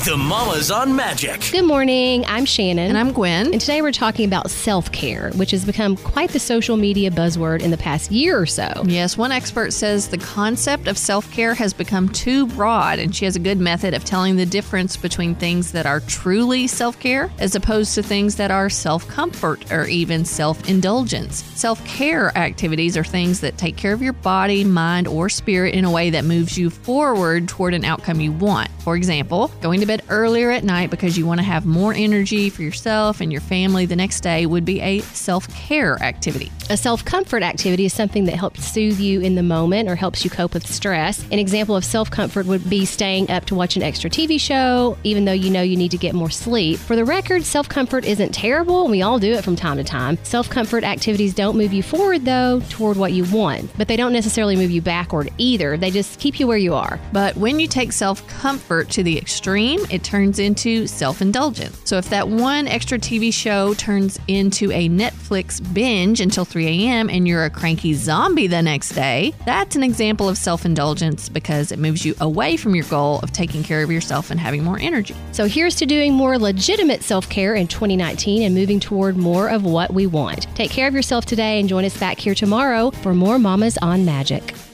The Mamas on Magic. Good morning. I'm Shannon. And I'm Gwen. And today we're talking about self-care, which has become quite the social media buzzword in the past year or so. Yes, one expert says the concept of self-care has become too broad, and she has a good method of telling the difference between things that are truly self-care as opposed to things that are self-comfort or even self-indulgence. Self-care activities are things that take care of your body, mind, or spirit in a way that moves you forward toward an outcome you want. For example, going to bed earlier at night because you want to have more energy for yourself and your family the next day would be a self-care activity. A self-comfort activity is something that helps soothe you in the moment or helps you cope with stress. An example of self-comfort would be staying up to watch an extra TV show, even though you know you need to get more sleep. For the record, self-comfort isn't terrible, and we all do it from time to time. Self-comfort activities don't move you forward, though, toward what you want, but they don't necessarily move you backward either. They just keep you where you are. But when you take self-comfort to the extreme, it turns into self-indulgence. So if that one extra TV show turns into a Netflix binge until 3 a.m. and you're a cranky zombie the next day, that's an example of self-indulgence because it moves you away from your goal of taking care of yourself and having more energy. So here's to doing more legitimate self-care in 2019 and moving toward more of what we want. Take care of yourself today and join us back here tomorrow for more Mamas on Magic.